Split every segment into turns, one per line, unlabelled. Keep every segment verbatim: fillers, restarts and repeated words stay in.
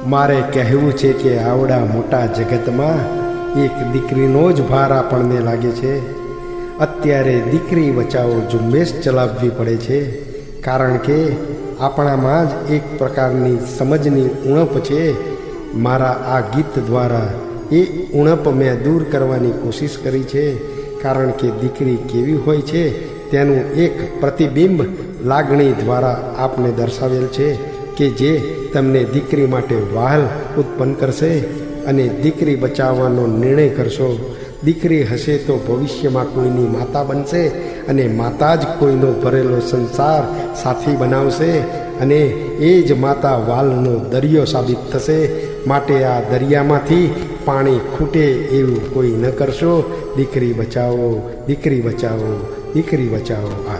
મારે કહેવું છે કે આવડા મોટા જગતમાં એક દીકરીનો જ ભાર આપણને લાગે છે. અત્યારે દીકરી બચાવો ઝુંબેશ ચલાવવી પડે છે, કારણ કે આપણામાં જ એક પ્રકારની સમજની ઉણપ છે. મારા આ ગીત દ્વારા એ ઉણપ મેં દૂર કરવાની કોશિશ કરી છે, કારણ કે દીકરી કેવી હોય છે તેનું એક પ્રતિબિંબ લાગણી દ્વારા આપને દર્શાવેલ છે કે જે તમને દીકરી માટે વહાલ ઉત્પન્ન કરશે અને દીકરી બચાવવાનો નિર્ણય કરશો. દીકરી હશે તો ભવિષ્યમાં કોઈની માતા બનશે અને માતા જ કોઈનો ભરેલો સંસાર સાથી બનાવશે અને એ જ માતા વાલનો દરિયો સાબિત થશે. માટે આ દરિયામાંથી પાણી ખૂટે એવું કોઈ ન કરશો. દીકરી બચાવો, દીકરી બચાવો, દીકરી બચાવો. આજ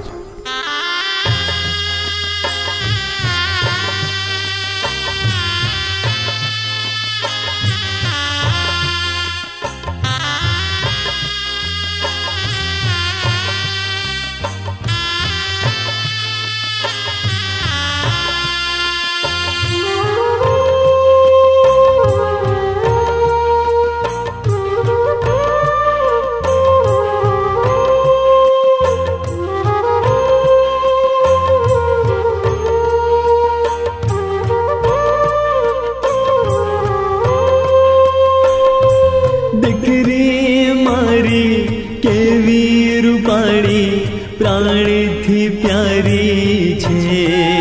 प्राणथी प्यारी छे,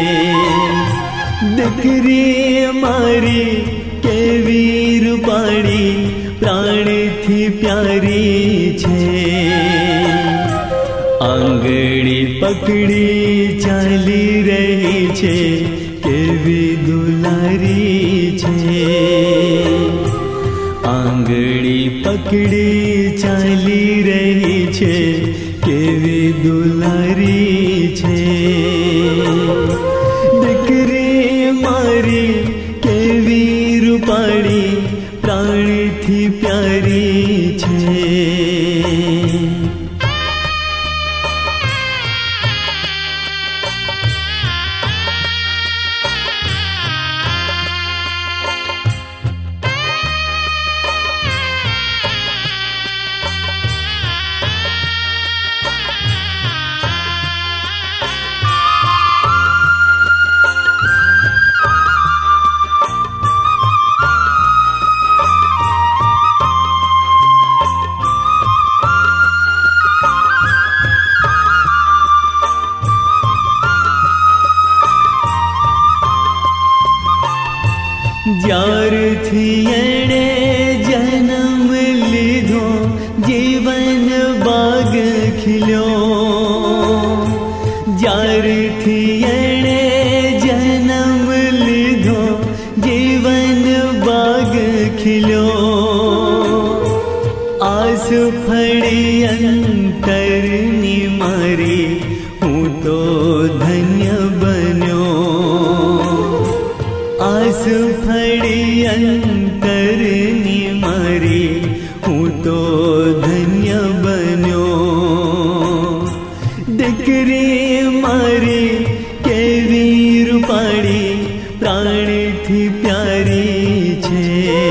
दीकरी मारी केवी रूपाणी प्राणथी प्यारी छे. आंगड़ी पकड़ी चाली रही छे केवी दुलारी छे. आंगड़ी पकड़ी चाली रही छे केवी दुलारी छे. दीकरी मारी केवी रूपाणी प्राणथी प्यारी छे. ज्यारथी एणे जन्म लीधो जीवन बाग खिल्यो. ज्यारथी एणे जन्म लीधो जीवन बाग खिल्यो. आस फड़ी अंतरनी मारी हूँ तो धन्य बन्यो. आस फड़ी अंतरनी मारी हूँ तो धन्य बन्यो. दीकरी मारी केवी रूपाणी प्राणथी प्यारी छे.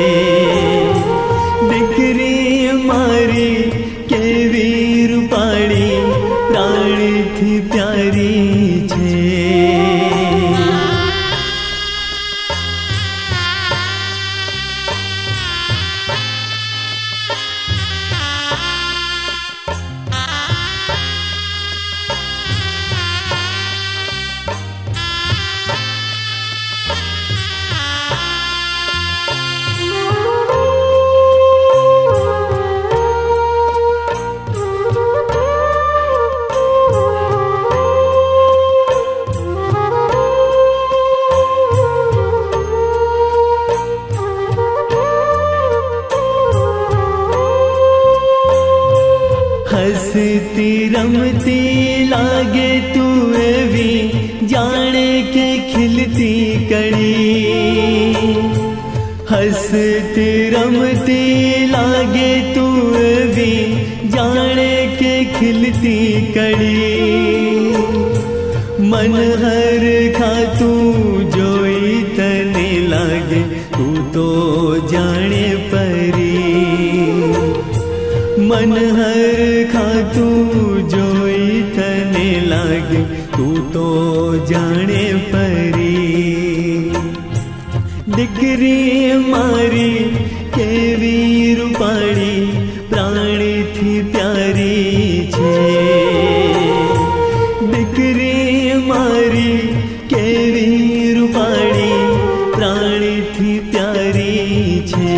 दीकरी मारी केवी रूपाणी प्राणथी प्यारी छे. हसती रमती लागे तू एवी जाने के खिलती कड़ी. हसती रमती लागे तू एवी जाने के खिलती कड़ी. मन हर खातू जोई तने થને લાગે તું તો જાણે પરી મન હર ખાતું જોઈ થને લાગે તું તો જાણે પરી દીકરી મારી કેવી રૂપાળી પ્રાણીથી પ્યારી છે દીકરી મારી કેવી રૂપાળી પ્રાણીથી પ્યારી છે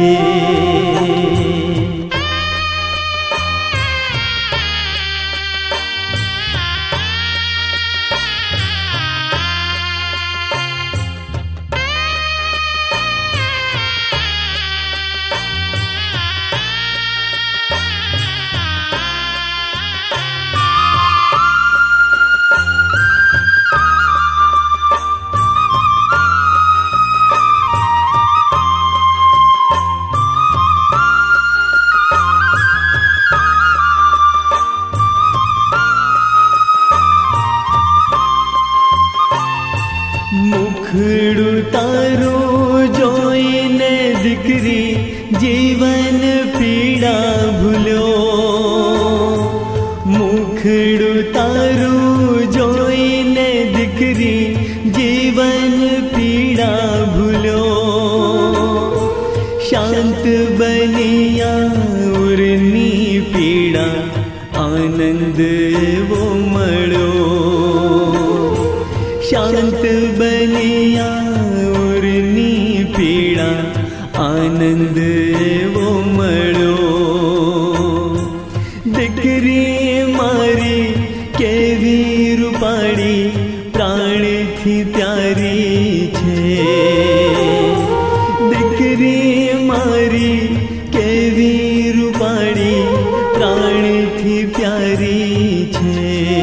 મુખડું તારું જોઈને દીકરી જીવન પીડા ભૂલ્યો મુખડું તારું જોઈને દીકરી જીવન પીડા ભૂલ્યો શાંત બનિયા ઉરની પીડા આનંદ એવો મળ્યો શાંત બનિયા ઉરની પીડા આનંદ એવો મળ્યો દીકરી મારી કેવી રૂપાળી પ્રાણથી પ્યારી છે દીકરી મારી કેવી રૂપાળી પ્રાણથી પ્યારી છે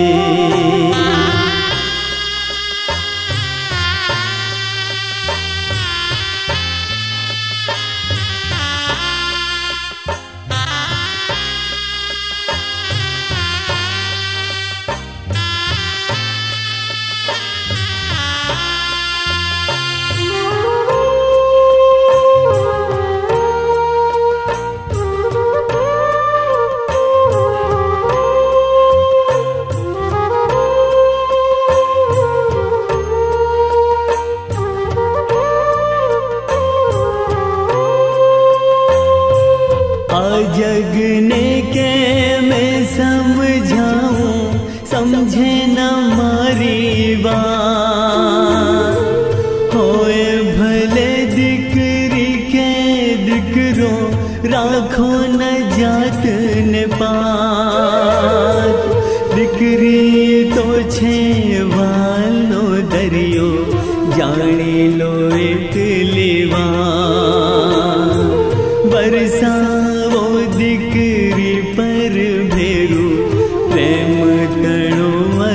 जगने के मैं समझाऊं समझे न मारी बात होए भले दिकरी के दिकरो राखो न जात ने पात दिकरी तो छे वालो दरियो जानी लो एकली वा बरसा દીકરી પર ભેરું પ્રેમ તણો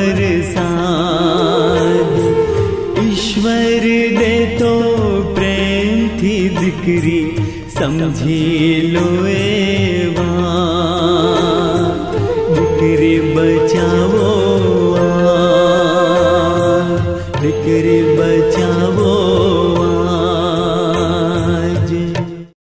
વરસાદ ઈશ્વર દેતો પ્રેમથી દીકરી સમજી લો એ